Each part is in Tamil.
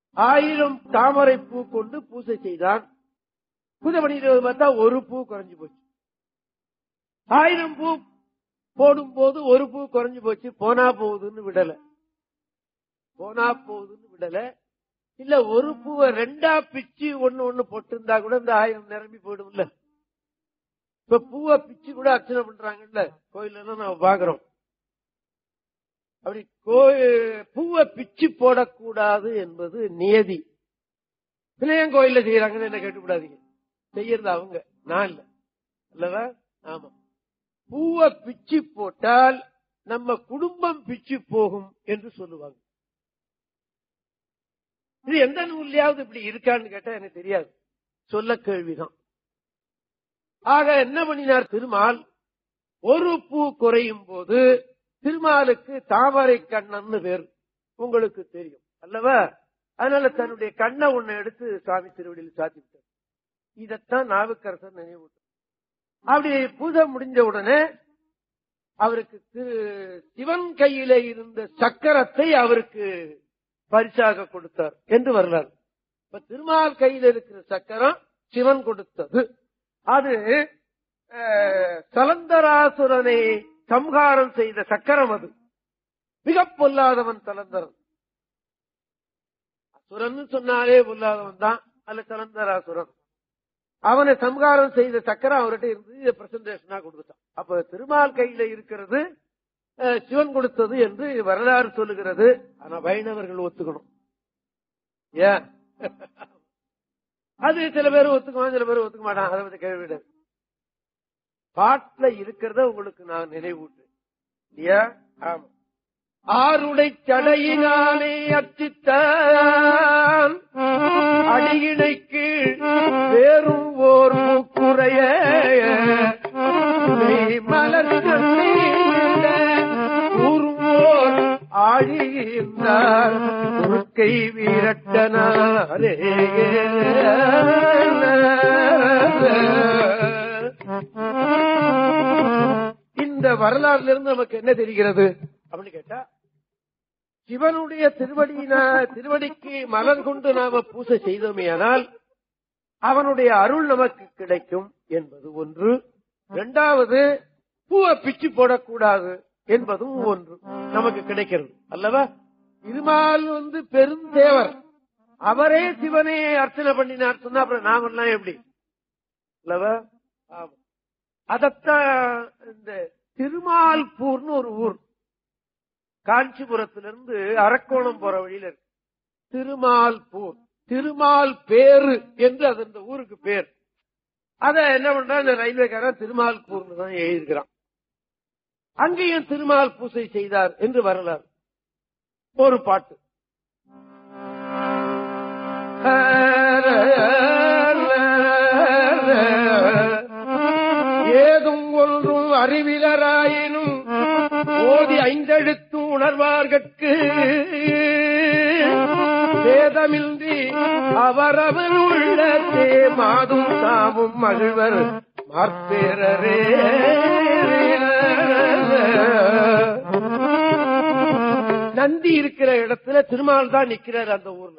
1000 தாமரை பூ கொண்டு பூஜை செய்தான். பூஜை பண்ணிட்டு பார்த்தா ஒரு பூ குறைஞ்சு போச்சு. 1000 பூ போடும் போது ஒரு பூ குறைஞ்சு போச்சு. போனா போகுதுன்னு விடல. இல்ல ஒரு பூவை 2ஆ பிச்சு ஒண்ணு போட்டிருந்தா கூட இந்த 1000 நிரம்பி போயிடும்ல. இப்ப பூவை பிச்சு கூட அர்ச்சனை பண்றாங்கல்ல கோயில்ல நம்ம பாக்குறோம். அப்படி பூவை பிச்சு போடக்கூடாது என்பது நியதி. பிள்ளையன் கோயில்ல செய்யறாங்கன்னு என்ன கேட்டுக்கூடாதீங்க. செய்யறது அவங்க, நான் இல்ல அல்லவா? ஆமா, பூவை பிச்சு போட்டால் நம்ம குடும்பம் பிச்சு போகும் என்று சொல்லுவாங்க. இது எந்த நூல்லையாவது இப்படி இருக்கான்னு கேட்டா எனக்கு தெரியாது, சொல்ல கேள்விதான். ஆக என்ன பண்ணினார் திருமால்? ஒரு பூ குறையும் போது திருமாலுக்கு தாமரை கண்ணன்னு பேர், உங்களுக்கு தெரியும் அல்லவா? அதனால தன்னுடைய கண்ணை ஒண்ணு எடுத்து சுவாமி திருவடியில் சாத்திவிட்டார். இதத்தான் நாவுக்கரசர் நினைவு. அப்படி பூஜை முடிஞ்ச உடனே அவருக்கு சிவன் கையில இருந்த சக்கரத்தை அவருக்கு பரிசாக கொடுத்தார் என்று வரலாறு. இப்ப திருமால் கையில் இருக்கிற சக்கரம் சிவன் கொடுத்தது. அது சலந்தராசுரனை சம்ஹாரம் செய்த சக்கரம். அது மிக பொல்லாதவன் சலந்தரன். அசுரன் சொன்னாலே பொல்லாதவன் தான். அல்ல சலந்தராசுரன், அவனை சம்ஹாரம் செய்த சக்கரம் அவர்கிட்ட இருந்து பிரசன்டேஷனா கொடுத்தான். அப்ப திருமால் கையில இருக்கிறது சிவன் கொடுத்தது என்று வரலாறு சொல்லுகிறது. ஆனா வைணவர்கள் ஒத்துக்கணும். ஏன்? அது சில பேர் ஒத்துக்குவான், சில பேர் ஒத்துக்க மாட்டான். அதை பத்தி கேள்வி. பாட்டுல இருக்கிறத உங்களுக்கு நான் நினைவூட்டு. ஆமா, ஆருடை சடையினாலே அச்சித்தான் அடியினைக்கு வேறும் ஓர் மூக்குறைய மலர் கூறுவோர் ஆழியினார் கை வீரட்டனாரே. இந்த வரலாறுல இருந்து நமக்கு என்ன தெரிகிறது அப்படின்னு கேட்டா, சிவனுடைய திருவடிக்கு மலர் கொண்டு நாம பூஜை செய்தோமேயானால் அவனுடைய அருள் நமக்கு கிடைக்கும் என்பது ஒன்று. இரண்டாவது, பூவை பிச்சு போடக்கூடாது என்பதும் ஒன்று நமக்கு கிடைக்கிறது அல்லவா? திருமால் பெருந்தேவர், அவரே சிவனே அர்ச்சனை பண்ணினார் சொன்னா அப்புறம் நாமெல்லாம் எப்படி அல்லவா? ஆமா, அதத்தான் இந்த திருமால்பூர்னு ஒரு ஊர் காஞ்சிபுரத்திலிருந்து அரக்கோணம் போற வழியில இருக்கு. திருமால்பூர், திருமால் பேரு என்று அது இந்த ஊருக்கு பேர். அத என்ன பண்றான் இந்த ரயில்வேக்காரன் திருமால்பூர்னு தான் எழுதியிருக்கிறான். அங்கேயும் திருமால் பூசை செய்தார் என்று வரலாறு. ஒரு பாட்டு ஏதும் ஒன்றும் அறிவிலராயினும் ஓதி 5 எழுத்து உணர்வார்கட்கு வேதமின்றி அவரவர் உள்ளத்தே மாதும் தாமும் மகிழ்வர் மார்பேரரே. நந்தி இருக்கிற இடத்துல திருமால் தான் நிக்கிறார். அந்த ஊர்ல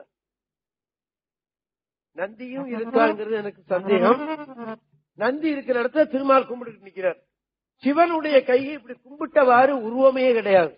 நந்தியும் இருக்காங்கிறது எனக்கு சந்தேகம். நந்தி இருக்கிற இடத்துல திருமால் கும்பிட்டு நிக்கிறார். சிவனுடைய கையை இப்படி கும்பிட்டவாறு உருவமே கிடையாது.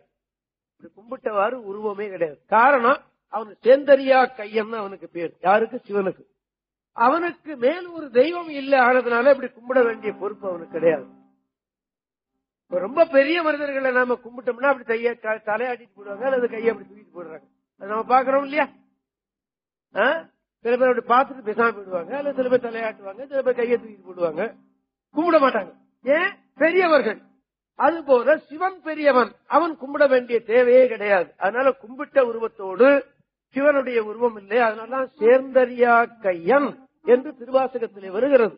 காரணம், அவனுக்கு சேந்தரியா கையன்னு அவனுக்கு பேர். யாருக்கு? சிவனுக்கு. அவனுக்கு மேல் ஒரு தெய்வம் இல்லை ஆனதுனால இப்படி கும்பிட வேண்டிய பொறுப்பு அவனுக்கு கிடையாது. ரொம்ப பெரிய மனிதர்களை நாம கும்பிட்டோம்னா அப்படி தலையாட்டிட்டு போடுவாங்க, அல்லது கையை அப்படி தூக்கிட்டு போடுறாங்க. அது நம்ம பாக்குறோம் இல்லையா? சில பேர் அப்படி பார்த்துட்டு பேசாம போயிடுவாங்க, அல்லது சில பேர் தலையாட்டுவாங்க, சில பேர் கையை தூக்கிட்டு போடுவாங்க, கும்பிட மாட்டாங்க. ஏன்? பெரியவர்கள். அதுபோல சிவன் பெரியவன், அவன் கும்பிட வேண்டிய தேவையே கிடையாது. அதனால கும்பிட்ட உருவத்தோடு சிவனுடைய உருவம் இல்லை. அதனால சேர்ந்தறியா கையன் என்று திருவாசகத்திலே வருகிறது.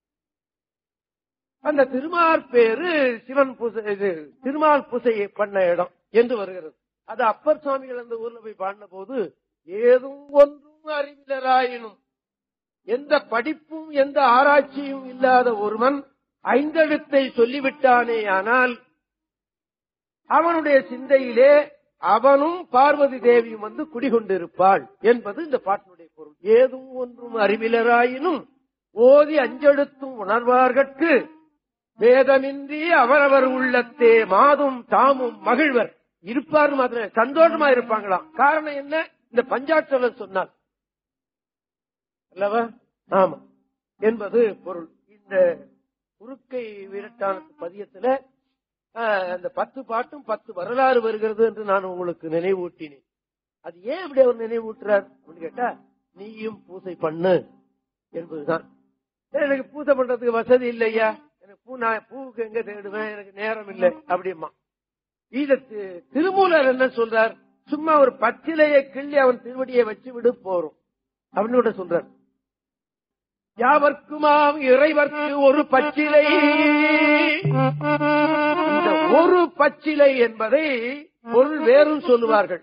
அந்த திருமால் பேரு சிவன் பூசை, திருமால் பூசையை பண்ண இடம் என்று வருகிறது. அது அப்பர் சுவாமிகள் அந்த ஊர்ல போய் பாடின போது, ஏதும் ஒன்றும் அறிவிலராயினும், எந்த படிப்பும் எந்த ஆராய்ச்சியும் இல்லாத ஒருவன் 5 எழுத்தை சொல்லிவிட்டானே ஆனால் அவனுடைய சிந்தையிலே அவனும் பார்வதி தேவியும் வந்து குடிகொண்டிருப்பாள் என்பது இந்த பாட்டினுடைய பொருள். ஏதும் ஒன்றும் அறிவிலராயினும் ஓதி அஞ்செழுத்தும் உணர்வார்கட்கு வேதமின்றி அவரவர் உள்ளத்தே மாதும் தாமும் மகிழ்வர் இருப்பார். மாத்திரம் சந்தோஷமா இருப்பாங்களாம். காரணம் என்ன? இந்த பஞ்சாட்சரம் சொன்னார் அல்லவா? ஆமா என்பது பொருள். இந்த உருக்கை விரட்டான பதியத்துல அந்த 10 பாட்டும் 10 வரலாறு வருகிறது என்று நான் உங்களுக்கு நினைவூட்டினேன். அது ஏன் அப்படி அவர் நினைவூட்டுறார் அப்படின்னு கேட்டா, நீயும் பூசை பண்ணு என்பதுதான். எனக்கு பூசை பண்றதுக்கு வசதி இல்லையா, எனக்கு நான் பூவுக்கு எங்க தேடுவேன், எனக்கு நேரம் இல்லை அப்படிமா. இத திருமூலர் என்ன சொல்றார்? சும்மா ஒரு பச்சிலையை கிள்ளி அவன் திருவடியை வச்சு விடு போறோம் அப்படின்னு கூட சொல்றார். யாவர்க்குமாம் இறைவர்க்கு ஒரு பச்சிலை. இந்த ஒரு பச்சிலை என்பதை பொருள் வேறும் சொல்லுவார்கள்.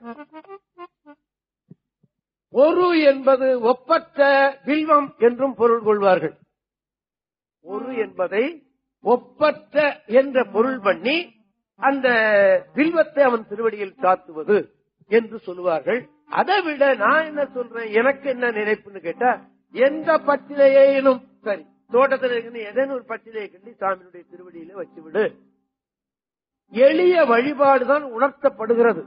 ஒரு என்பது ஒப்பற்ற வில்வம் என்றும் பொருள் கொள்வார்கள். ஒரு என்பதை ஒப்பற்ற என்ற பொருள் பண்ணி அந்த வில்வத்தை அவன் திருவடியில் சாத்துவது என்று சொல்லுவார்கள். அதை விட நான் என்ன சொல்றேன், எனக்கு என்ன நினைப்புன்னு கேட்டா, எந்த பச்சிலையிலும் சரி, தோட்டத்தில் இருந்து எதன் ஒரு பச்சிலையை கண்டி சாமியினுடைய திருவடியில வச்சுவிடு. எளிய வழிபாடுதான் உணர்த்தப்படுகிறது.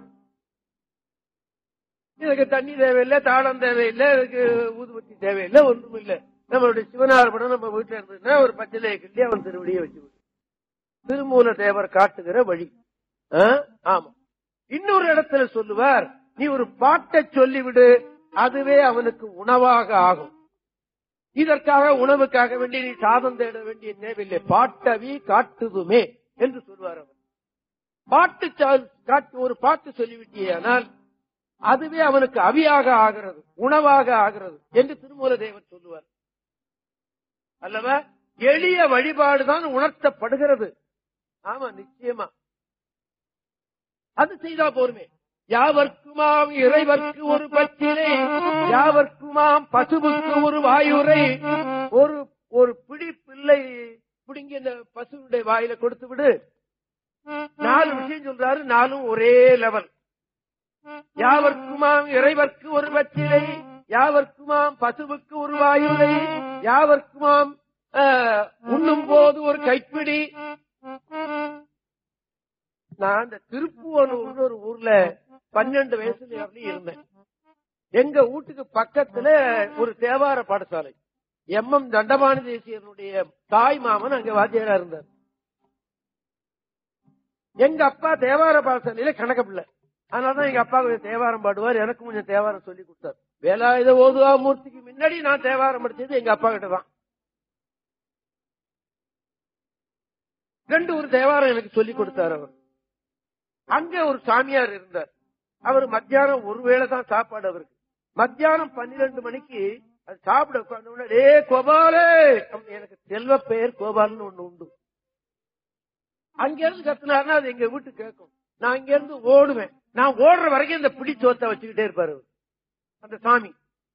இதுக்கு தண்ணி தேவையில்லை, தாளம் தேவையில்லை, இதுக்கு ஊதுபத்தி தேவையில்லை, ஒன்றும் இல்லை. நம்மளுடைய சிவனார் படம் நம்ம வீட்டுல இருந்ததுன்னா ஒரு பச்சிலையை கண்டி அவன் திருவடியை வச்சுவிடு. திருமூல தேவர் காட்டுகிற வழி. ஆமா. இன்னொரு இடத்துல சொல்லுவார், நீ ஒரு பாட்டை சொல்லிவிடு, அதுவே அவனுக்கு உணவாக ஆகும். இதற்காக உணவுக்காக வேண்டி நீ சாதம் தேட வேண்டிய தேவையில்லை, பாட்டவி காட்டுதுமே என்று சொல்வார் அவர். ஒரு பாட்டு சொல்லிவிட்டியானால் அதுவே அவனுக்கு அவியாக ஆகிறது, உணவாக ஆகிறது என்று திருமூல தேவர் சொல்லுவார் அல்லவா? எளிய வழிபாடுதான் உணர்த்தப்படுகிறது. ஆமா, நிச்சயமா அது செய்தா போருமே. யாவர்க்குமாம் இறைவர்க்கு ஒரு பச்சிலை, யாவர்க்குமாம் பசுவுக்கு ஒரு வாயுரை. ஒரு பிடி பிள்ளை பிடிங்கி இந்த பசுடைய வாயில கொடுத்து விடு. 4 விஷயம் சொல்றாரு, 4ம் ஒரே லெவல். யாவர்க்குமாம் இறைவர்க்கு ஒரு பச்சிலை, யாவர்க்குமாம் பசுவுக்கு ஒரு வாயுரை, யாவர்க்குமாம் உண்ணும் போது ஒரு கைப்பிடி. நான் இந்த திருப்பூர் ஒரு ஊர்ல 12 வயசுல இருந்தேன். எங்க வீட்டுக்கு பக்கத்துல ஒரு தேவார பாடசாலை, MM தண்டபாணி தேசியனுடைய தாய் மாமன் அங்க வாத்தியாரா இருந்தார். எங்க அப்பா தேவார பாடசாலையில கணக்க பிள்ளை. அதனாலதான் எங்க அப்பா கொஞ்சம் தேவாரம் பாடுவார், எனக்கு கொஞ்சம் தேவாரம் சொல்லி கொடுத்தார். வேலாயுத ஓதுவா மூர்த்திக்கு முன்னாடி நான் தேவாரம் படிச்சது எங்க அப்பா கிட்ட தான். 2 ஒரு தேவாரம் எனக்கு சொல்லி கொடுத்தார் அவர். அங்க ஒரு சாமியார் இருந்தார். அவர் மத்தியானம் ஒருவேளை தான் சாப்பாடு அவருக்கு. மத்தியானம் 12 மணிக்கு அது சாப்பிட உட்கார்ந்த, கோபாலே, எனக்கு செல்வ பெயர் கோபால்னு ஒண்ணு உண்டு. அங்க இருந்து கத்துனாருன்னா அது எங்க வீட்டு கேட்கும். நான் இங்க இருந்து ஓடுவேன். நான் ஓடுற வரைக்கும் இந்த பிடி சோத்தை வச்சுக்கிட்டே இருப்பாரு அந்த சாமி.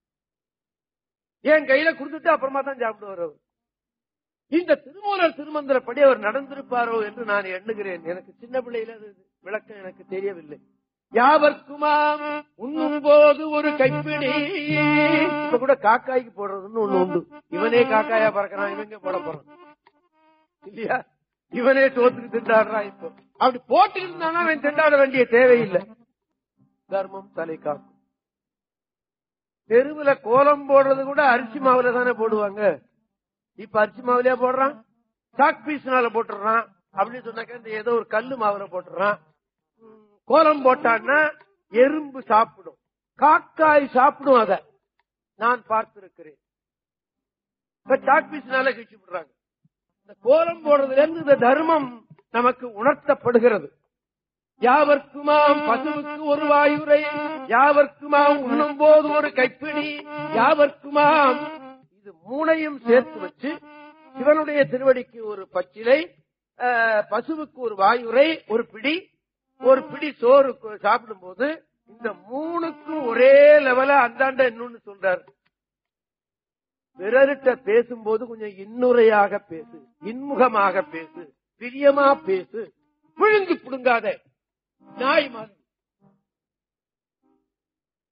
என் கையில கொடுத்துட்டு அப்புறமா தான் சாப்பிடுவார் அவர். இந்த திருமூலர் திருமந்திரப்படி அவர் நடந்திருப்பாரோ என்று நான் எண்ணுகிறேன். எனக்கு சின்ன பிள்ளையில விளக்கம் எனக்கு தெரியவில்லை. யாவர்க்குமாம் உண்ணும் போது ஒரு கைப்பிடி. இப்ப கூட காக்காய்க்கு போடுறதுன்னு ஒண்ணு உண்டு. இவனே காக்காயா பறக்கிறான், இவங்க போட போறான் இல்லையா? இவனே தோத்துக்கு திண்டாடுறான். இப்போ அப்படி போட்டு இருந்தானா அவன் திண்டாட வேண்டிய தேவையில்லை. தர்மம் தலை காக்கும். தெருவுல கோலம் போடுறது கூட அரிசி மாவுல தானே போடுவாங்க. இப்ப அரிசி மாவுலயா போடுறான், சாக் பீஸ்னால போட்டுறான். அப்படின்னு சொன்னாக்க இந்த ஏதோ ஒரு கல்லு மாவுல போட்டுறான். கோலம் போட்டான்னா எறும்பு சாப்பிடும், காக்காய் சாப்பிடும். அத நான் பார்த்திருக்கிறேன். இப்ப சாக் பீஸ்னால கிழிச்சு விடுறாங்க. இந்த கோலம் போடுறதுல இருந்து இந்த தர்மம் நமக்கு உணர்த்தப்படுகிறது. யாவர்க்குமாம் பசுவுக்கு ஒரு வாயுரை, யாவர்க்குமாம் உண்ணும் போது ஒரு கைப்பிடி, யாவர்க்குமாம், இது 3ஐயும் சேர்த்து வச்சு சிவனுடைய திருவடிக்கு ஒரு பச்சிலை, பசுவுக்கு ஒரு வாயுரை, ஒரு பிடி சோறு சாப்பிடும் போது இந்த 3க்கும் ஒரே லெவல அந்தாண்ட இன்னொன்னு சொல்றாரு. பிறர்கிட்ட பேசும்போது கொஞ்சம் இன்னுரையாக பேசு, இன்முகமாக பேசு, பிரியமா பேசு, விழுங்கி புடுங்காத நாய் மாதிரி.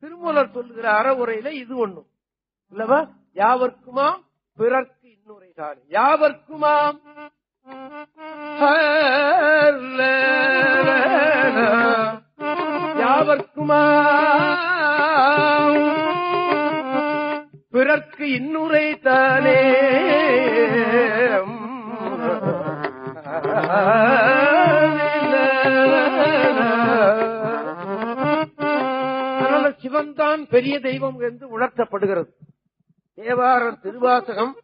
திருமூலர் சொல்லுகிற அறவுரையில இது ஒண்ணும் இல்லவா? யாவர்க்குமாம் பிறர்க்கு இன்னுரை தானே, யாவர்க்குமாம் யாவர்க்குமாம் பிறர்க்கு இன்னுரை தானே. அதனால சிவன்தான் பெரிய தெய்வம் என்று உணர்த்தப்படுகிறது. தேவாரம் திருவாசகம்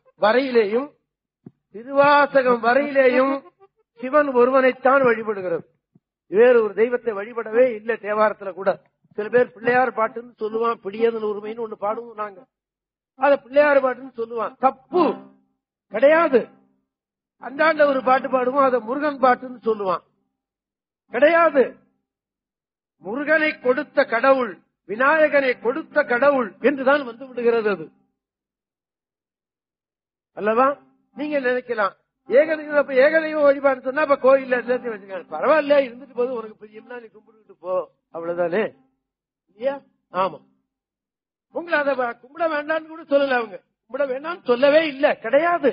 வரையிலேயும் சிவன் ஒருவனைத்தான் வழிபடுகிறது. வேறு ஒரு தெய்வத்தை வழிபடவே இல்லை. தேவாரத்துல கூட சில பேர் பிள்ளையார் பாட்டுன்னு சொல்லுவான், பிடியதன் உரிமைன்னு ஒண்ணு பாடுவோம் நாங்க, அத பிள்ளையார் பாட்டுன்னு சொல்லுவான். தப்பு கிடையாது. அந்தாண்ட ஒரு பாட்டு பாடுவோம், அத முருகன் பாட்டுன்னு சொல்லுவான். கிடையாது. முருகனை கொடுத்த கடவுள், விநாயகனை கொடுத்த கடவுள் என்றுதான் வந்து விடுகிறது அது அல்லவா? நீங்க நினைக்கலாம் ஏகதெய்வம் வழிபாடு சொன்னா அப்ப கோயில் வச்சுக்க, பரவாயில்ல இருந்துட்டு போது, உனக்கு பிரியம்னா நீ கும்பிட்டு போ, அவ்வளவுதானே இல்லையா? ஆமா. உங்களை அதை கும்பிட வேண்டாம்னு கூட சொல்லல, அவங்க கும்பிட வேண்டாம்னு சொல்லவே இல்லை. கிடையாது.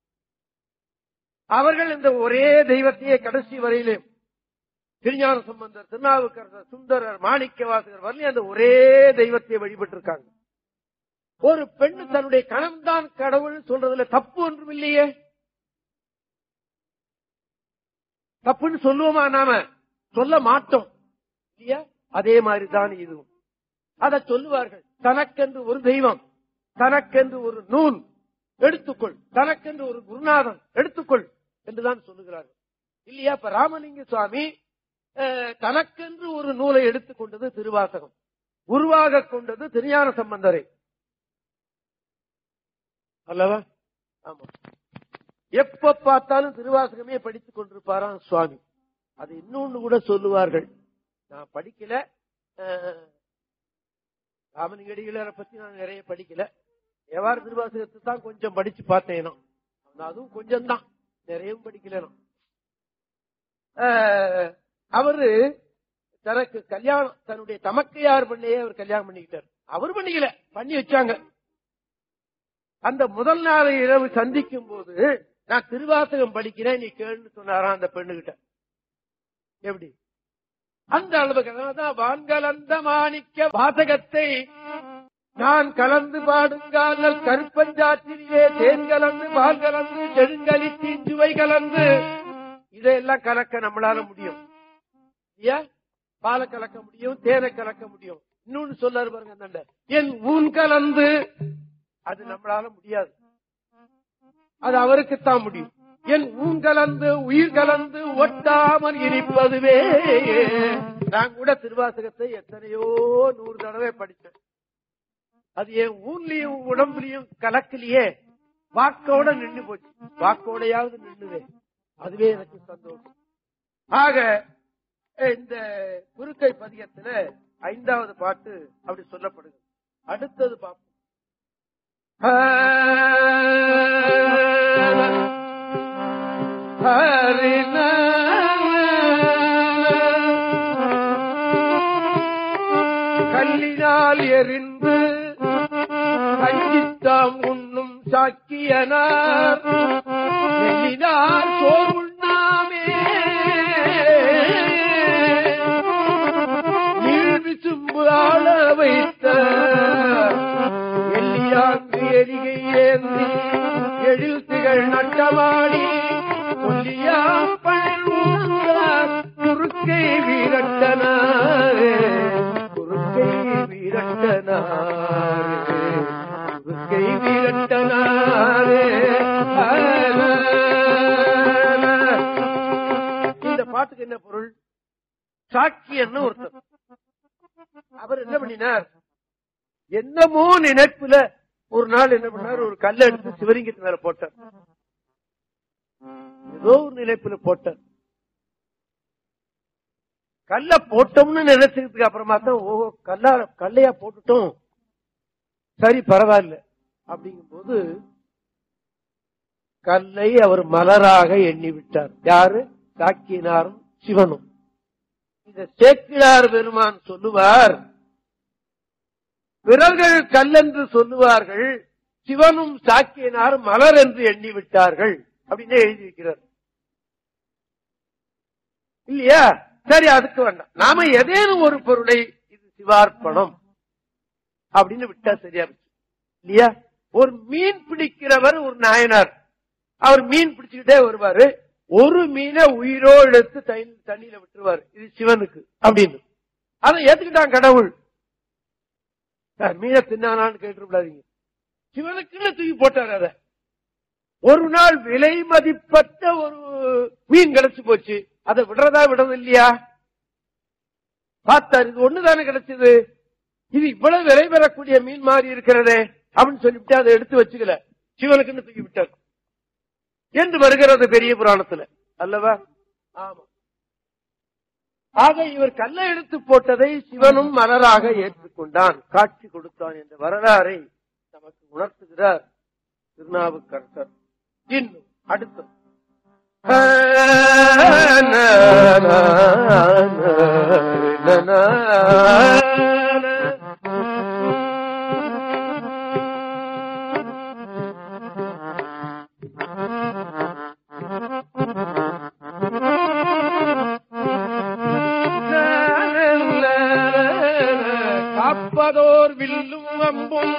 அவர்கள் இந்த ஒரே தெய்வத்தையே கடைசி வரையிலே திருஞான சம்பந்தர், திருநாவுக்கரசர், சுந்தரர், மாணிக்கவாசகர் வரலையும் அந்த ஒரே தெய்வத்தை வழிபட்டு இருக்காங்க. ஒரு பெண்ணு தன்னுடைய கணவன்தான் கடவுள் சொல்றதுல தப்பு ஒன்றும் இல்லையே. தப்புன்னு சொல்லுவோமா? நாம சொல்ல மாட்டோம் இல்லையா? அதே மாதிரிதான் இதுவும். அதை சொல்லுவார்கள். தனக்கென்று ஒரு தெய்வம், தனக்கென்று ஒரு நூல் எடுத்துக்கொள், தனக்கென்று ஒரு குருநாதன் எடுத்துக்கொள் என்றுதான் சொல்லுகிறார்கள் இல்லையா? இப்ப ராமலிங்க சுவாமி தனக்கென்று ஒரு நூலை எடுத்துக்கொண்டது திருவாசகம், உருவாக கொண்டது திருஞான சம்பந்தரை அல்லவா? ஆமா. எப்ப பார்த்தாலும் திருவாசகமே படித்துக் கொண்டிருப்பாராம் சுவாமி. அது இன்னொன்னு கூட சொல்லுவார்கள், நான் படிக்கல, ராமலிங்கடிகளை பத்தி நான் நிறைய படிக்கல, எவ்வாறு திருவாசகத்தை தான் கொஞ்சம் படிச்சு பார்த்தேன். அதுவும் கொஞ்சம் தான், நிறையவும் படிக்கல. அவரு தனக்கு கல்யாணம், தன்னுடைய தமக்கையார் பண்ணையே அவர் கல்யாணம் பண்ணிக்கிட்டார். அவர் பண்ணிக்கல, பண்ணி வச்சாங்க. அந்த முதல் நாள் இரவு சந்திக்கும் போது, நான் திருவாசகம் படிக்கிறேன், நீ கேள்னு சொன்னாராம் அந்த பெண்ணுகிட்ட. எப்படி? அந்த அளவுக்கு வான்கலந்த மாணிக்க வாசகத்தை நான் கலந்து பாடுங்கால் கருப்பஞ்சாற்றிலே தேன் கலந்து பால் கலந்து செழுங்கலி தீஞ்சுவை கலந்து, இதையெல்லாம் கலக்க நம்மளால முடியும். பாலை கலக்க முடியும், தேனை கலக்க முடியும். இன்னொன்னு சொல்லாரு பாருங்க, என் ஊன் கலந்து, அது நம்மளால முடியாது, அது அவருக்குத்தான் முடியும். என் ஊன் கலந்து உயிர் கலந்து ஒட்டாமல் இனிப்பதுவே. நான் கூட திருவாசகத்தை எத்தனையோ 100 தடவை படித்தேன். அது என் ஊன்லயும் உடம்புலயும் கலக்கலையே, வாக்கோட நின்று போச்சு. வாக்கோடையாவது நின்றுவே, அதுவே எனக்கு சந்தோஷம். ஆக இந்த குறுக்கை பதிகத்துல 5வது பாட்டு அப்படி சொல்லப்படுது. அடுத்தது பார்ப்போம். கல்லினால் எரிந்து கஞ்சித்தாம் உண்ணும் சாக்கியனார் எல்லினால் சோர் உண்ணாமே நீழ்விசும்பு ஆள வைத்த எல்லியாங்கு எரிகை ஏந்தி எழில் திகழ் நட்டமாடி சொல்லியா பழூர் குறுக்கை வீரட்டனாரே, குறுக்கை வீரட்டனாரே, குறுக்கை வீரட்டனாரே. இந்த பாட்டுக்கு என்ன பொருள்? சாக்கியன்னு ஒருத்தர், அவர் என்ன பண்ணினார், என்னமோ நினைப்புல ஒரு நாள் என்ன பண்ணார், ஒரு கல்லை எடுத்து சிவலிங்கத்து மேல போட்டார். ஏதோ ஒரு நினைப்புல போட்டார். கல்ல போட்டோம்னு நினைச்சதுக்கு அப்புறமா தான், ஓ கல்லையா போட்டுட்டோம், சரி பரவாயில்ல அப்படிங்கும் போது கல்லை அவர் மலராக எண்ணி விட்டார். யாரு? சாக்கியனாரும் சிவனும். இந்த சேக்கிழார் பெருமான் சொல்லுவார், விரல்கள் கல்லென்று சொல்லுவார்கள், சிவனும் சாக்கியனார் மலர் என்று எண்ணி விட்டார்கள் அப்படின்னு எழுதி வைக்கிறார் இல்லையா? சரி, அதுக்கு வேண்டாம். நாம ஏதேனும் ஒரு பொருளை இது சிவார்ப்பணம் அப்படின்னு விட்டா சரியா இல்லையா? ஒரு மீன் பிடிக்கிறவர் ஒரு நாயனார், அவர் மீன் பிடிச்சுக்கிட்டே வருவாரு, ஒரு மீனை உயிரோ எடுத்து தண்ணியில விட்டுருவாரு, இது சிவனுக்கு அப்படின்னு. அதை ஏத்துக்கிட்டான் கடவுள். மீனை தின்னானான்னு கேட்டுக்கூடாதீங்க, சிவனுக்குன்னு தூக்கி போட்டார். அத ஒரு நாள் விலை மதிப்பற்ற ஒரு மீன் கிடைச்சு போச்சு, அதை விடுறதா விடுறது இல்லையா? பார்த்தாரு, இது ஒண்ணுதானே கிடைச்சது, இது இவ்வளவு விலை பெறக்கூடிய மீன் மாதிரி இருக்கிறதே அப்படின்னு சொல்லிவிட்டு அதை எடுத்து வச்சுக்கல, சிவனுக்குன்னு தூக்கி விட்டார் என்று வருகிறது பெரிய புராணத்துல அல்லவா? ஆமா. ஆக இவர் கல்லை எடுத்து போட்டதை சிவனும் மலராக ஏற்றுக்கொண்டான், காட்சி கொடுத்தான் என்ற வரலாறை நமக்கு உணர்த்துகிறார் திருநாவுக்கரசர். இன்னும் அடுத்து காப்பதோர் வில்லும் அம்பும்,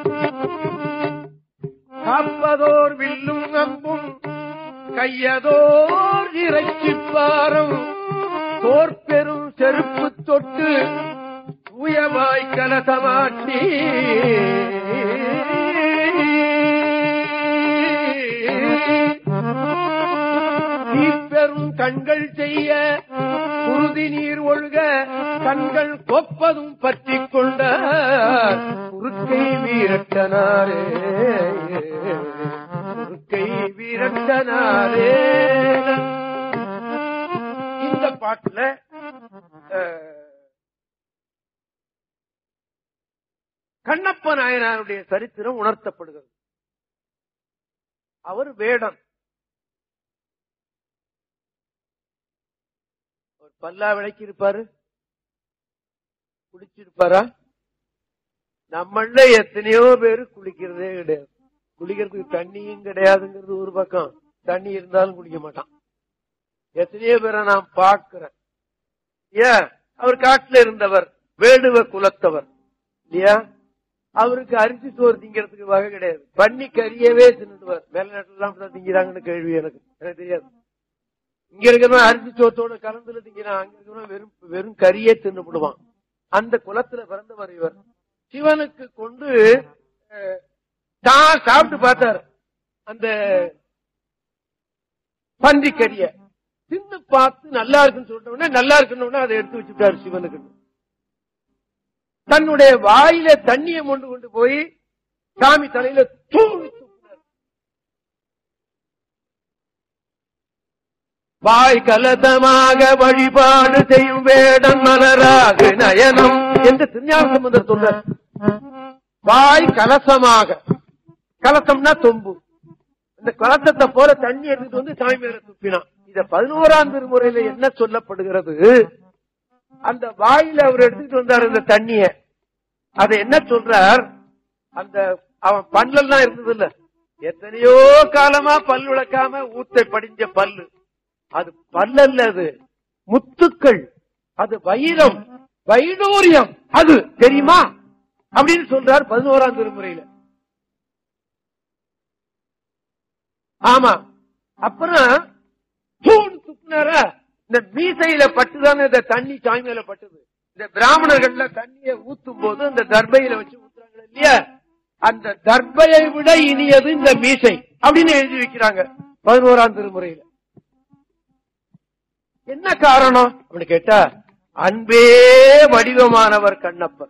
காப்பதோர் வில்லும் அம்பும் கையதோர் இறைச்சிப்பாரம் தோற்பெரும் செருப்பு தொட்டு உயவாய் கலசமாட்டி தீப்பெரும் கண்கள் செய்ய குருதி நீர் ஒழுக கண்கள் கொப்பதும் பற்றி கொண்ட குறுக்கை வீரட்டனாரே, குறுக்கை வீரட்டனாரே. இந்த பாட்டுல கண்ணப்ப நாயனாருடைய சரித்திரம் உணர்த்தப்படுகிறது. அவர் வேடன், பல்லா விளக்கி இருப்பாரு, குளிச்சிருப்பாரா? நம்மள எத்தனையோ பேரு குளிக்கிறதே கிடையாது, குளிக்கிறதுக்கு தண்ணியும் கிடையாதுங்கிறது ஒரு பக்கம், தண்ணி இருந்தாலும் குளிக்க மாட்டான். எத்தனையோ பேரை நான் பார்க்கிறேன். ஏன்? அவர் காட்டுல இருந்தவர், வேடுவ குலத்தவர் இல்லையா? அவருக்கு அரிசி சோறு திங்கிறதுக்கு வகை கிடையாது, பண்ணி கறியவே தின்னுடுவார். மேல்நாட்டுல எல்லாம் திங்கிறாங்கன்னு கேள்வி எனக்கு தெரியாது. இங்க இருக்கிறவன் அரிசி சோத்தோட கலந்துல திங்கிறான், அங்க இருக்கிறவன் வெறும் வெறும் கறியே தின்னுடுவான். அந்த குலத்துல பிறந்தவர் இவர். சிவனுக்கு கொண்டு தான் சாப்பிட்டு பார்த்தார் அந்த பன்றி கறிய, தின்னு பார்த்து நல்லா இருக்குன்னு சொல்லிட்ட உடனே, நல்லா இருக்குன்னு அதை எடுத்து வச்சுட்டாரு சிவனுக்கு. தன்னுடைய வாயில தண்ணியை கொண்டு போய் சாமி தலையில தூவி தூக்கினார். வாய் கலதமாக வழிபாடு செய்யும் வேடன் மலராக நயனம் என்று திருஞான சம்பந்தர் சொல்றார். வாய் கலசமாக, கலசம்னா தொம்பு, இந்த கலசத்தை போல தண்ணி எடுத்துட்டு வந்து சாமி மேல துப்பினான். இத 11ஆம் திருமுறையில என்ன சொல்லப்படுகிறது? அந்த வாயில அவர் எடுத்துட்டு வந்தார் இந்த தண்ணிய, அதை என்ன சொல்றார்? அந்த அவன் பல்லெல்லாம் இருந்தது இல்ல, எத்தனையோ காலமா பல் விளக்காம ஊத்தை படிஞ்ச பல்லு, அது பல்லல்ல, அது முத்துக்கள், அது வைரம், வைடூரியம், அது தெரியுமா அப்படின்னு சொல்றார் 11ஆம் திருமுறையில. ஆமா. அப்புறம் துப்புனாரா, இந்த மீசையில பட்டுதானே இந்த தண்ணி சாமி மேல பட்டுது. இந்த பிராமணர்கள்ல தண்ணியை ஊத்தும் போது அந்த தர்பையில வச்சு ஊத்துறாங்க இல்லையா, அந்த தர்பையை விட இனியது இந்த மீசை அப்படின்னு எழுதி வைக்கிறாங்க 11ஆம் திருமுறையில. என்ன காரணம் அப்படின்னு கேட்டா, அன்பே வடிவமானவர் கண்ணப்பர்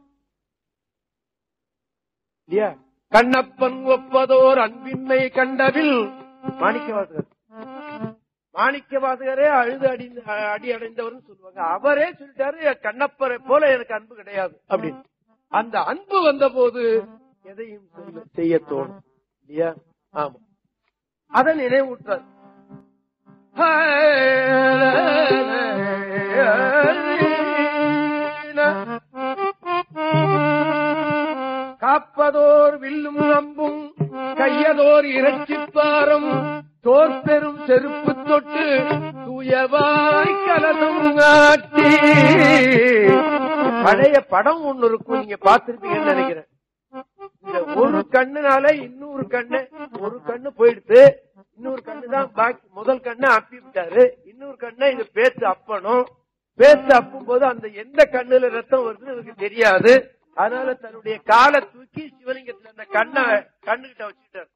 இல்லையா? கண்ணப்பன் ஒப்பதோர் அன்பின்மை கண்டவில் மாணிக்கவாசகர், மாணிக்கவாசகரே அழுது அடி அடைந்தவர் சொல்லுவாங்க. அவரே சொல்லிட்டாரு, கண்ணப்பரை போல எனக்கு அன்பு கிடையாது அப்படின்னு. அந்த அன்பு வந்த போது எதையும் செய்ய தோணும் இல்லையா? ஆமா, அதை நினைவூட்டார். கப்பதோர் வில்லும் அம்பும் கையதோர் இறைச்சிப்பாரம் தோற்பெரும் செருப்பு தொட்டு தூயவாய் கலசம் காட்டி. பழைய படம் ஒண்ணு இருக்கும், நீங்க பார்த்திருப்பீங்கன்னு நினைக்கிறேன். இந்த ஒரு கண்ணுனால இன்னொரு கண்ணு, ஒரு கண்ணு போயிடுத்து, இன்னொரு கண்ணு தான் பாக்கி. முதல் கண்ணை அப்பி விட்டாரு, இன்னொரு கண்ணை இது பேத்து அப்பணும். பேத்து அப்பும் போது அந்த எந்த கண்ணுல ரத்தம் வருதுன்னு எனக்கு தெரியாது. அதனால தன்னுடைய காலை தூக்கி சிவலிங்கத்துல அந்த கண்ணுகிட்ட வச்சுட்டார்.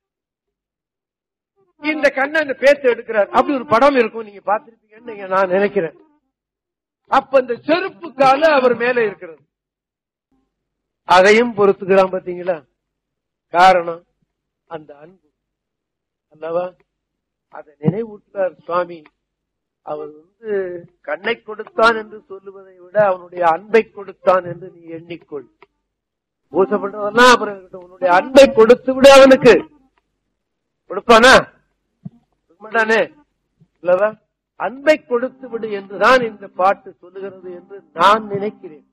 இந்த கண்ணை அந்த பேத்து எடுக்கிறார். அப்படி ஒரு படம் இருக்கும், நீங்க பார்த்திருப்பீங்கன்னு நான் நினைக்கிறேன். அப்ப இந்த செருப்பு கால அவர் மேல இருக்கிறது. அதையும் பொறுத்துக்கிறான் பாத்தீங்களா? காரணம் அந்த அன்பு அல்லவா? அதை நினைவூட்டுறார் சுவாமி. அவர் கண்ணை கொடுத்தான் என்று சொல்லுவதை விட அவனுடைய அன்பை கொடுத்தான் என்று நீ எண்ணிக்கொள். பூசை பண்றதெல்லாம் அப்புறம் உன்னுடைய அன்பை கொடுத்து விட. அவனுக்கு கொடுப்பானா? மாட்டானே இல்லவா? அன்பை கொடுத்து விடு என்றுதான் இந்த பாட்டு சொல்லுகிறது என்று நான் நினைக்கிறேன்.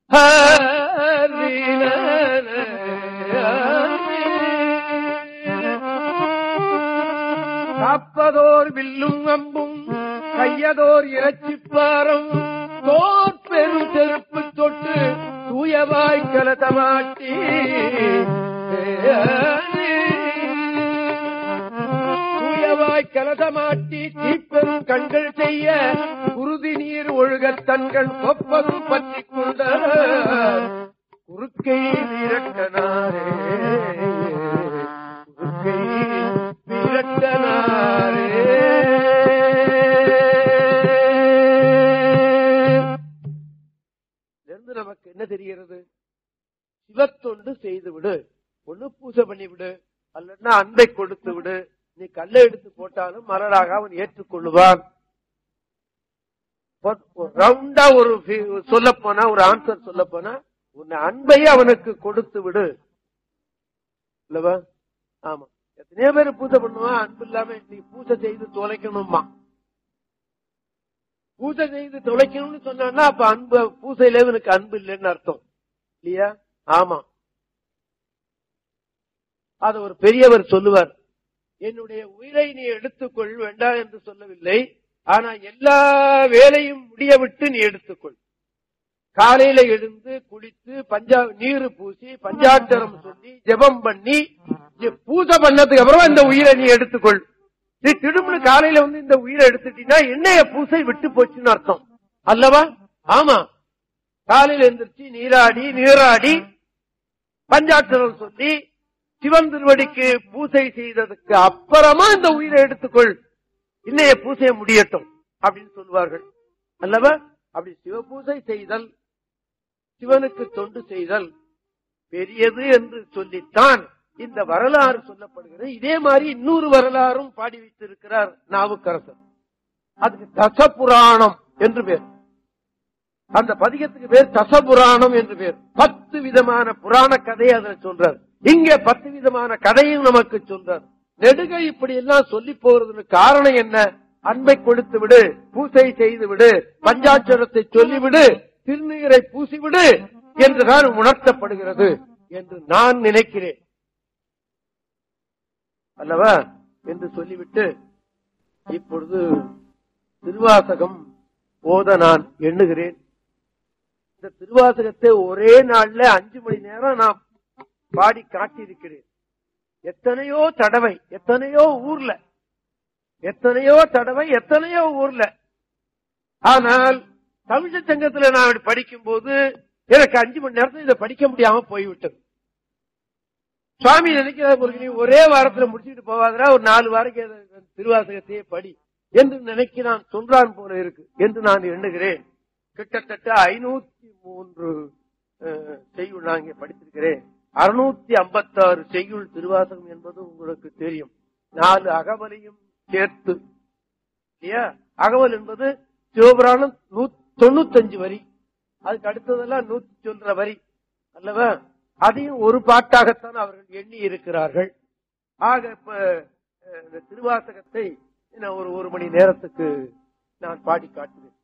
காப்பதோர் வில்லும் அம்பும் கையதோர் இறைச்சிப்பாரம் தோற் பெரும் செருப்பு தொட்டு தூயவாய் கலசமாட்டி. தூயவாய் கலசமாட்டி தீப்பெரும் கண்கள் செய்ய குருதி நீர் ஒழுக தன்கள் ஒப்பதும் பற்றி கொண்ட குறுக்கை வீரட்டனாரே, குறுக்கை வீரட்டனாரே. இருந்து நமக்கு என்ன தெரிகிறது? சிவத்தொண்டு செய்து விடு, ஒண்ணு பூசை பண்ணி விடு, அல்லன்னா அன்பை கொடுத்து விடு. நீ கல்லை எடுத்து போட்டாலும் மலராக அவன் ஏற்றுக்கொள்ளுவான். ரவுண்டா ஒரு சொல்ல போனா, ஒரு ஆன்சர் சொல்ல போனா, உன்னை அன்பை அவனுக்கு கொடுத்து விடு இல்லவா? ஆமா, எத்தனையோ பேர் பூஜை பண்ணுவான், அன்பு இல்லாம நீ பூஜை செய்து தொலைக்கணுமா? பூஜை செய்து தொலைக்கணும்னு சொன்னா அப்ப அன்பு, பூசையில இவனுக்கு அன்பு இல்லைன்னு அர்த்தம் இல்லையா? ஆமா, அத ஒரு பெரியவர் சொல்லுவார். என்னுடைய உயிரை நீ எடுத்துக்கொள் வேண்டாம் என்று சொல்லவில்லை, ஆனா எல்லா வேலையும் முடிய விட்டு நீ எடுத்துக்கொள். காலையில எழுந்து குளித்து நீரு பூசி பஞ்சாட்சரம் சொல்லி ஜெபம் பண்ணி பூஜை பண்ணதுக்கு அப்புறம் இந்த உயிரை நீ எடுத்துக்கொள். நீ திரும்ப காலையில இந்த உயிரை எடுத்துட்டீங்கன்னா என்னைய பூசை விட்டு போச்சுன்னு அர்த்தம் அல்லவா? ஆமா, காலையில எந்திரிச்சு நீராடி பஞ்சாட்சரம் சொல்லி சிவன் திருவடிக்கு பூசை செய்ததுக்கு அப்புறமா இந்த உயிரை எடுத்துக்கொள், இன்னைய பூசையை முடியட்டும் அப்படின்னு சொல்லுவார்கள் அல்லவா? அப்படி சிவபூசை செய்தல், சிவனுக்கு தொண்டு செய்தல் பெரியது என்று சொல்லித்தான் இந்த வரலாறு சொல்லப்படுகிறது. இதே மாதிரி இன்னொரு வரலாறும் பாடி வைத்திருக்கிறார் நாவுக்கரசர். அதுக்கு தசபுராணம் என்று பேர். அந்த பதிகத்துக்கு பேர் தசபுராணம் என்று பேர். 10 விதமான புராண கதையை அதில் சொல்றார். இங்க 10 விதமான கதையும் நமக்கு சொல்றார். நெடுக இப்படி எல்லாம் சொல்லி போறதுக்கு காரணம் என்ன? அன்பை கொடுத்து விடு, பூசை செய்து விடு, பஞ்சாட்சரத்தை சொல்லிவிடு, திருநீரை பூசிவிடு என்றுதான் உணர்த்தப்படுகிறது என்று நான் நினைக்கிறேன் அல்லவா? என்று சொல்லிவிட்டு இப்பொழுது திருவாசகம் ஓத நான் எண்ணுகிறேன். இந்த திருவாசகத்தை ஒரே நாள்ல 5 மணி நேரம் நான் பாடி காட்டியிருக்கிறேன். எத்தனையோ தடவை, எத்தனையோ ஊர்ல. ஆனால் தமிழ் சங்கத்துல நான் படிக்கும் போது எனக்கு 5 மணி நேரத்தில் இதை படிக்க முடியாம போய்விட்டது. சுவாமி நினைக்கிறார், ஒரே வாரத்துல முடிச்சுட்டு போவாதா, ஒரு 4 வாரம் திருவாசகத்தையே படி என்று நினைக்கிறான், சொல்றான் போல இருக்கு என்று நான் எண்ணுகிறேன். கிட்டத்தட்ட 503 செய்யுள் நான் இங்கே படித்திருக்கிறேன். 656 செய்யுள் திருவாசகம் என்பது உங்களுக்கு தெரியும். 4 அகவலையும் சேர்த்து இல்லையா? அகவல் என்பது சிவபுராணம் 95 வரி, அதுக்கு அடுத்ததெல்லாம் 100 சொல்ற வரி அல்லவா? அதையும் ஒரு பாட்டாகத்தான் அவர்கள் எண்ணி இருக்கிறார்கள். ஆக இப்ப இந்த திருவாசகத்தை நான் ஒரு மணி நேரத்துக்கு நான் பாடி காட்டுவேன்.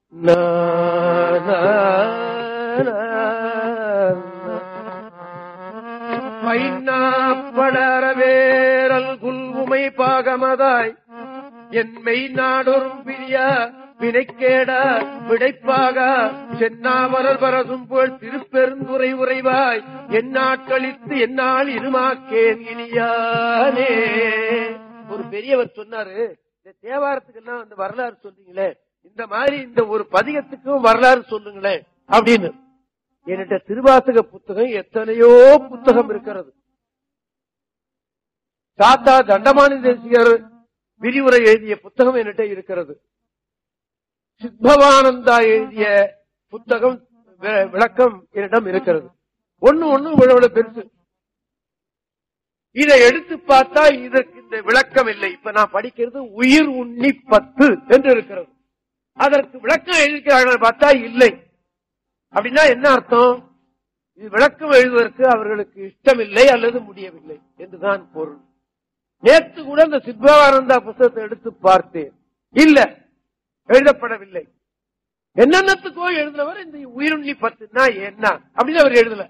பைன்னாப்படரவேரல் புல்வுமை பாகமதாய் என்மை நாடொரும் பிரியா வினைக்கேட விடைப்பாக சென்னாவரல் பரசும் போல் திருப்பெருந்துரை உறைவாய் எந்நாட்களித்து என்னால் இருமாக்கேன் இனியானே. ஒரு பெரியவர் சொன்னாரு, இந்த தேவாரத்துக்கு எல்லாம் அந்த வரலாறு சொல்றீங்களே, இந்த மாதிரி இந்த ஒரு பதிகத்துக்கும் வரலாறு சொல்லுங்களேன் அப்படின்னு. என்கிட்ட திருவாசக புத்தகம் எத்தனையோ புத்தகம் இருக்கிறது. தாத்தா தண்டமானி தேசிகர் விரிவுரை எழுதிய புத்தகம் என்கிட்ட இருக்கிறது. சித்பவானந்தா எழுதிய புத்தகம் விளக்கம் என்னிடம் இருக்கிறது. ஒண்ணு இவ்வளவு பெருசு. இதை எடுத்து பார்த்தா இதற்கு இந்த விளக்கம் இல்லை. இப்ப நான் படிக்கிறது உயிர் உண்ணி 10 என்று இருக்கிறது. அதற்கு விளக்கம் எழுதிக்கிறார்கள் பார்த்தா இல்லை. அப்படின்னா என்ன அர்த்தம்? இது விளக்கம் எழுதுவதற்கு அவர்களுக்கு இஷ்டமில்லை அல்லது முடியவில்லை என்றுதான் பொருள். நேற்று கூட இந்த சித்பவானந்தா புத்தகத்தை எடுத்து பார்த்தேன், இல்ல எழுதப்படவில்லை. என்னென்னத்துக்கோ எழுதினவர் இந்த உயிருண்ணி 10 என்ன அப்படின்னு அவர் எழுதல.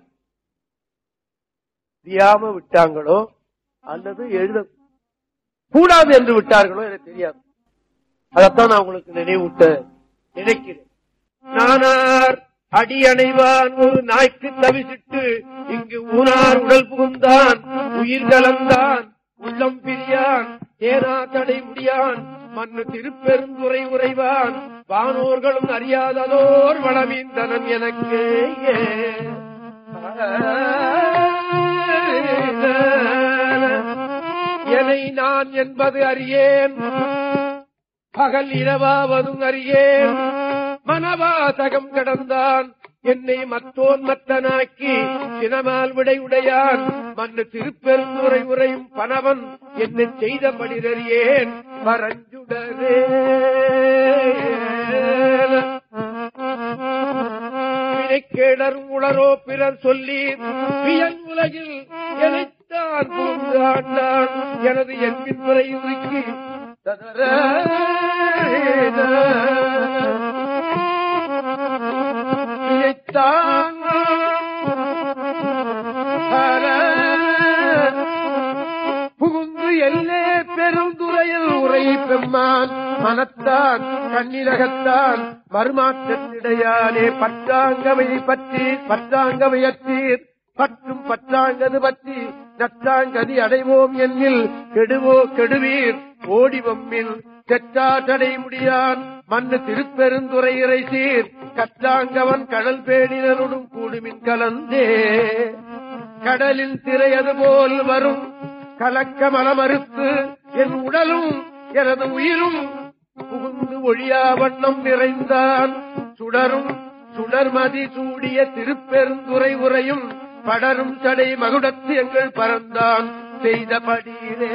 தெரியாம விட்டாங்களோ அல்லது எழுத கூடாது என்று விட்டார்களோ எனக்கு தெரியாது. அதைத்தான் நான் உங்களுக்கு நினைவூட்ட நினைக்கிறேன். நானார் அடி அணைவான் ஒரு நாய்க்கு தவிசிட்டு இங்கு ஊனார் உடல் புகுந்தான் உயிர் கலந்தான் உள்ளம் பிரியான் தேனா தடை முடியான் மண்ணு திருப்பெருந்துரை உறைவான் வானோர்களும் அறியாததோர் வளமீந்தனன் எனக்கு. என்னை நான் என்பது அறியேன், பகல் இரவாவதும் அறியேன். மனவாசகம் கடந்தான் என்னை மத்தோன் மத்தனாக்கி சினமால் விடை உடையான் மண்ணு திருப்பெருந்துரை உரையும் பனவன் என்னை செய்தபடியேன் பரஞ்சுடரே. வினைக்கேடரும் உளரோ பிறர் சொல்லி வியன் உலகில் எனைத்தான் புகுந்து ஆண்டான் எனது என்பின் முறை உருக்கி புகுந்து எல்லே பெருந்துறையில் உரை பெம்மான் மனத்தான் கண்ணிலகத்தான் மறுமாற்றத்திடையானே பற்றாங்கவை பற்றி பற்றாங்கவையற்றீர் பற்றும் பற்றாங்கது பற்றி நற்றாங்கதி அடைவோம் என்னில் கெடுவீர் ஓடி வம்மில் செற்றா தடை முடியான் மண்ணு திருப்பெருந்துரை இறை சீர் கற்றாங்கவன் கடல் பேணினருடும் கூடுமின் கலந்தே. கடலில் திரையது போல் வரும் கலக்க மலமறுத்து என் உடலும் எனது உயிரும் புகுந்து ஒழியா வண்ணம் நிறைந்தான் சுடரும் சுடர்மதி சூடிய திருப்பெருந்துரை உரையும் படரும் தடை மகுடத்து எங்கள் பறந்தான் செய்தபடியிலே.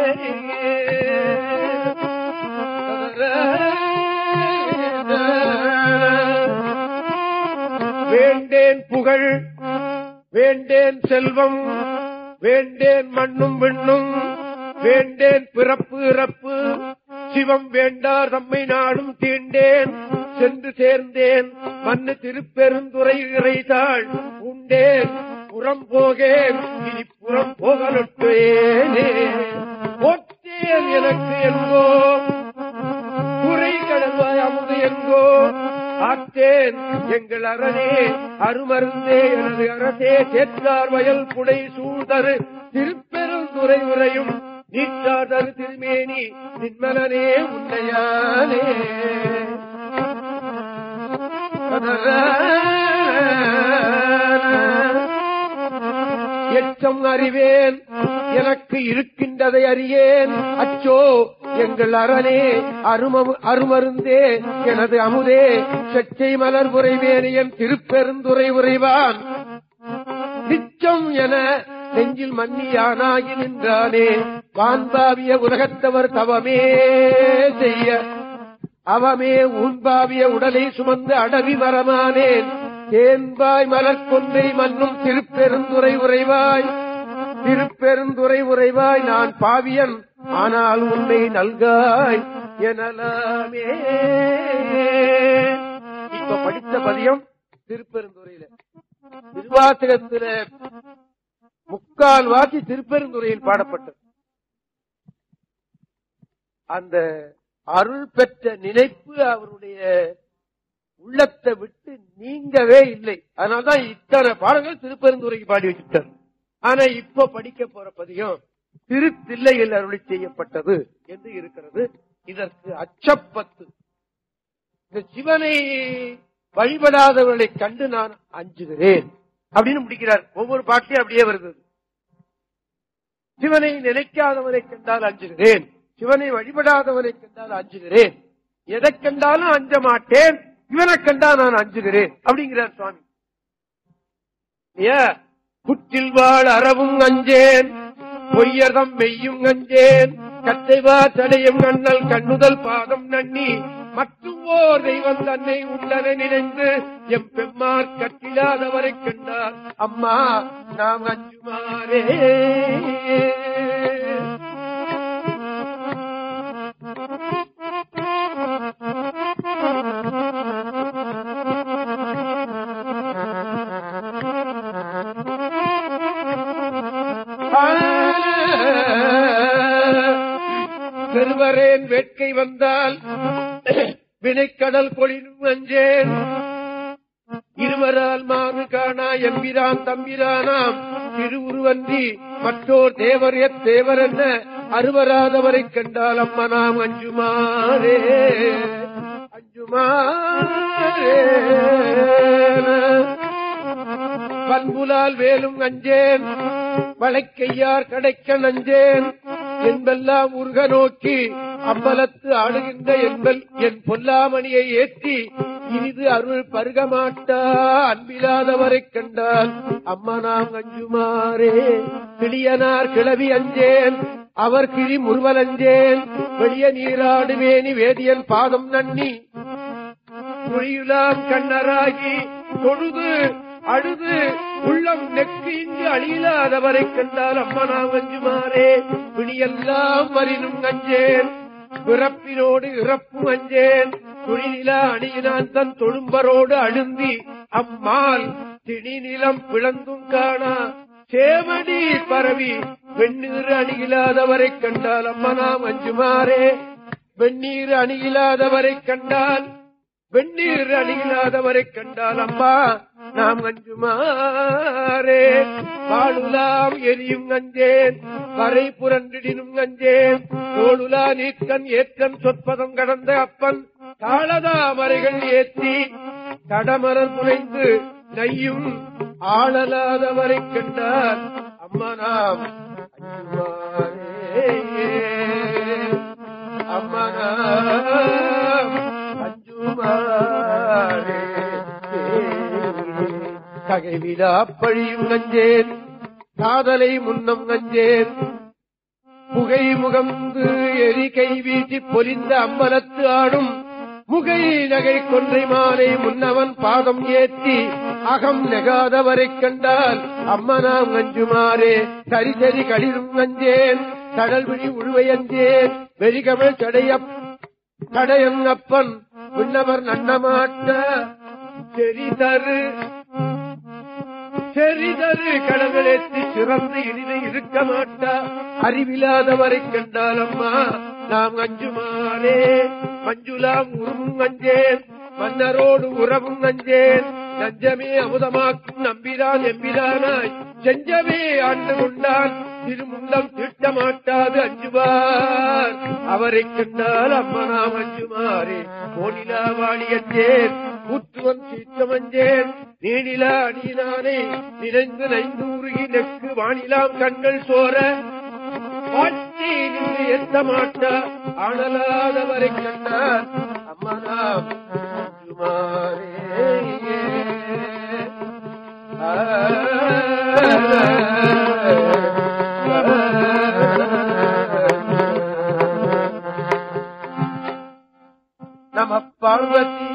வேண்டேன் புகழ் வேண்டேன் செல்வம் வேண்டேன் மண்ணும் விண்ணும் வேண்டேன் பிறப்பு இறப்பு சிவம் வேண்டார் தம்மை நாடும் தீண்டேன் சென்று சேர்ந்தேன் மண்ணு திருப்பெருந்துரை இறைத்தாள் உண்டேன் புறம் போகேன் இனி புறம் போகலொட்டேனே. போற்றேன் எனக்கு எங்கோ குறை கடல்வாய் அமுது எங்கோ ஆற்றேன் எங்கள் அரணே அருமருந்தே எனது அரசே தேற்றார் வயல் புடை சூழ்தரு திருப்பெருந்துரை உரையும் நீற்றாதரு திருமேனி நின்மலனே உன்னையானே. எச்சம் அறிவேன் எனக்கு இருக்கின்றதை அறியேன் அச்சோ எங்கள் அரணே அருமருந்தே எனது அமுதே செச்சை மலர் உரைவேனியன் திருப்பெருந்துரை உரைவான் நிச்சம் என நெஞ்சில் மன்னியானாகி நின்றானே. வான்பாவிய உலகத்தவர் தவமே செய்ய அவமே ஊன்பாவிய உடலை சுமந்து அடவி மரமானேன் தேன்பாய் மலர் கொன்றை மன்னும் திருப்பெருந்துரை உரைவாய் திருப்பெருந்துரை உரைவாய் நான் பாவியன் ஆனால் உன்னை நல்காய் எனலாமே. இப்ப படித்த பதியம் திருப்பெருந்துறையில திருவாசகத்துல முக்கால்வாசி திருப்பெருந்துறையில் பாடப்பட்டது. அந்த அருள் பெற்ற நினைப்பு அவருடைய உள்ளத்தை விட்டு நீங்கவே இல்லை. அதனால்தான் இத்தனை பாடங்கள் திருப்பெருந்துறைக்கு பாடி வச்சுட்டார். ஆனா இப்ப படிக்க போற பதியம் திருத்தில்லையில் அருளி செய்யப்பட்டது என்று இருக்கிறது. இதற்கு அச்சப்பத்து. இந்த சிவனை வழிபடாதவர்களை கண்டு நான் அஞ்சுகிறேன் அப்படின்னு முடிக்கிறார். ஒவ்வொரு பாட்டிலும் அப்படியே வருது. சிவனை நினைக்காதவனை கண்டால் அஞ்சுகிறேன், சிவனை வழிபடாதவனை கண்டால் அஞ்சுகிறேன், எதை கண்டாலும் அஞ்ச மாட்டேன், இவனை கண்டா நான் அஞ்சுகிறேன் அப்படிங்கிறார் சுவாமி. புற்றில் வாழ் அறவும் அஞ்சேன், பொய்யதம் மெய்யும் அஞ்சேன், கத்தைவா தடையும் கண்ணல் கண்ணுதல் பாதம் நன்னி மற்றும் ஓர் தெய்வம் தன்னை உள்ளன நினைந்து எம் பெம்மார் கட்டிலாதவரை கண்டார் அம்மா நாம் அஞ்சுமாறே. பெருவரேன் வேட்கை வந்தால் வினைக்கடல் பொழினும் அஞ்சேன், இருவரால் மாறு காணா எம்பிரான் தம்பிரானாம் திருவுருவன்றி மற்றோர் தேவர் தேவர் என்ன அறுவராதவரை கண்டால் அம்மா நாம் அஞ்சுமாறே அஞ்சுமாறே. பண்புலால் வேலும் அஞ்சேன், வளைக்கையார் கடைக்க நஞ்சேன், என்பெல்லாம் உருக நோக்கி அம்பலத்து ஆடுகின்ற என்பல் என் பொல்லாமணியை ஏற்றி இனிது அருள் பருகமாட்டா அன்பிலாதவரை கண்டால் அம்மா நாம் அஞ்சுமாறே. கிளியனார் கிளவி அஞ்சேன், அவர் கிளி முறுவல் அஞ்சேன், வெளிய நீராடுவேனி வேதியன் பாதம் நன்னி மொழியுலாம் கண்ணராகி தொழுது அழுது உள்ளம் நெக்கு இங்கு அழியிலாதவரை கண்டால் அம்மா நாம் அஞ்சுமாறே. பிணியெல்லாம் வரினும் அஞ்சேன், பிறப்பினோடு இறப்பும் அஞ்சேன், துணிநிலா அணியினான் தன் தொழும்பரோடு அழுந்தி அம்மாள் திணிநிலம் பிளந்தும் காணா சேமடி பரவி வெண்ணீர் அணியிலாதவரை கண்டால் அம்மா நாம் அஞ்சுமாறே. வெண்ணீர் அணியிலாதவரை கண்டால் வெண்ணீர் அணியிலாதவரை கண்டால் அம்மா நாம் அஞ்சுமாறே. வாழுலாம் எரியும் அஞ்சேன், வரை புரண்டிடினும் அஞ்சேன், தோளுலா நீக்கன் ஏற்றம் சொற்பதம் கடந்த அப்பன் தாளதாமரைகள் ஏற்றி தடமரல் புனைந்து நையும் ஆளலாதவரை கண்டால் அம்மா நாம் அஞ்சுமாறே அம்மா நாம் அஞ்சுமாறே. தகைவிடா பழியும் நஞ்சேன், காதலை முன்னம் நஞ்சேன், புகை முகந்து எரி கை வீசி பொலிந்த அம்பலத்து ஆடும் முகை நகை கொன்றை மாலை முன்னவன் பாதம் ஏற்றி அகம் நெகாதவரை கண்டால் அம்மா நாம் அஞ்சுமாறே. சரி சரி களிரும் நஞ்சேன், கடல்விழி உழுவை அஞ்சேன், வெறிகமிழ் தடையன் அப்பன் விண்ணவர் நன்னமாட்ட செறிதரு கடவுளேற்றி சிறந்து இனிதை இருக்க மாட்டா அறிவிலாதவரை கண்டால் அம்மா நாம் அஞ்சுமாறே. மஞ்சுலாம் உருவும் அஞ்சேன், மன்னரோடு உறவும் அஞ்சேன், நஞ்சமே அமுதமாக்கும் நம்பிரான் எம்பிரானாய் செஞ்சமே ஆண்டு கொண்டான் திருமுண்டம் திட்ட மாட்டாது அஞ்சுவார் அவரை கண்டால் அம்மா நாம் அஞ்சுமாறே. கோணிலா வாணி அஞ்சேன், கூற்றுவன் சீற்றம் அஞ்சேன், நீனிலா அணியினானே நினைந்து நைந்தூருகி நெக்கு வானிலாம் கண்கள் சோர வாட்டி நின்று எத்த மாட்டா ஆனலாதவரை கண்டார் அம்மா நாம் அஞ்சுமாறே. நம பார்வதி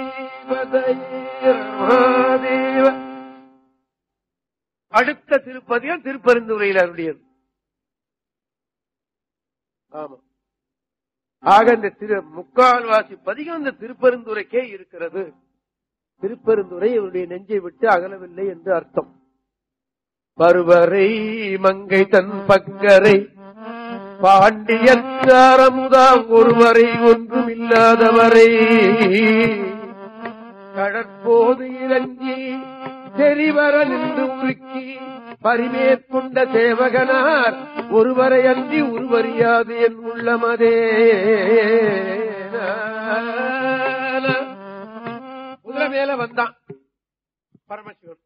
அடுத்த திருப்பதியம் திருப்பெருந்துறையில் அருளியது. ஆமா, ஆக இந்த முக்கால்வாசி பதிகம் இந்த திருப்பெருந்துறைக்கே இருக்கிறது. திருப்பெருந்துறை இவருடைய நெஞ்சை விட்டு அகலவில்லை என்று அர்த்தம். பருவரை மங்கை தன் பக்கரை பாண்டியத்தாரமுதாம் ஒருவரை ஒன்றுமில்லாதவரை கடற்போது இறங்கி தெரிவர நின்று உருக்கி பரிமேற்கொண்ட சேவகனார் ஒருவரை அன்றி உருவறியாது என் உள்ளமதே. குதிரை மேல வந்தான் பரமசிவன்.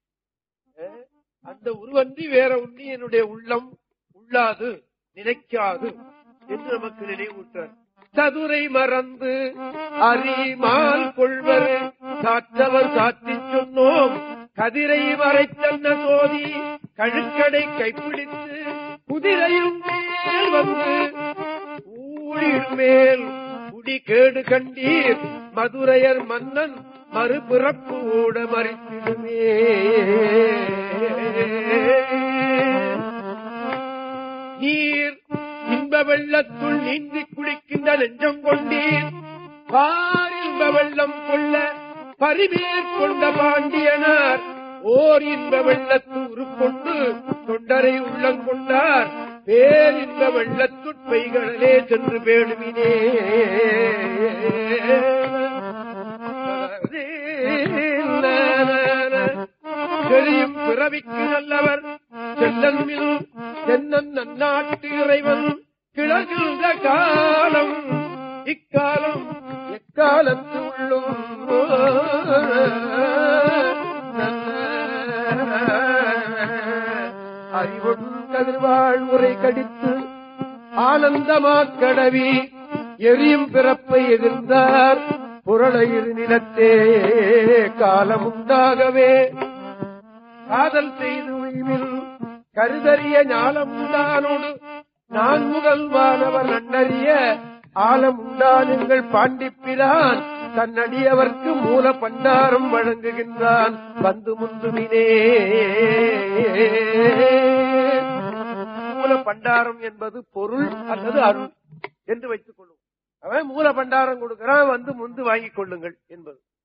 அந்த உருவன்றி வேற ஒன்றி என்னுடைய உள்ளம் உள்ளாது நினைக்காது என்று நமக்கு நினைவூட்டார். சதுரை மறந்து அறிமால் கொள்வர் சாற்றவர் சாற்றிச் சொன்னோம் கதிரை மறைத்தன்ன சோதி கழுக்கடை கைப்பிடித்து குதிரையும் மேல் வந்து ஊழிர் மேல் குடி கேடு கண்டீர் மதுரையர் மன்னன் மறுபிறப்பு ஓட மறித்திடுமே. நீர் இன்ப வெள்ளத்துள் நீந்தி குளிக்கின்ற நெஞ்சம் கொண்டீர் பார் இன்ப வெள்ளம் கொள்ள பரிமேற்கொண்ட பாண்டியனார் ஓர் இன்ப வெள்ளத்து உருக்கொண்டு தொண்டரை உள்ளங்கொண்டார் பேரின்ப வெள்ளத்துட்பைகளே சென்று பேணுமினே. தெரியும் பிறவிக்கு நல்லவர் செல்லன்மில் தென்னன் நன்னாட்டு இறைவன் கிழகின்ற காலம் இக்காலம் எக்காலத்து உள்ளும் அறிவொன் கதிர்வாழ் உரை கடித்து ஆனந்தமாக்கடவி எரியும் பிறப்பை எதிர்ந்தார் புரளையிரு நிலத்தே காலமுண்டாகவே காதல் செய்து உய்வில் கருதறிய ஞானமுண்டானோடு நான் முதல் வானவர் நன்னறிய ஆலமுண்டான் எங்கள் பாண்டிப்பிரான் தன்னடியவர்க்கு மூல பண்டாரம் வழங்குகின்றான் வந்து முந்துமினே. மூல பண்டாரம் என்பது பொருள் அல்லது அருள் என்று வைத்துக் கொள்ளும். அவன் மூல பண்டாரம் கொடுக்கிறான், வந்து முந்து வாங்கிக் கொள்ளுங்கள் என்பது.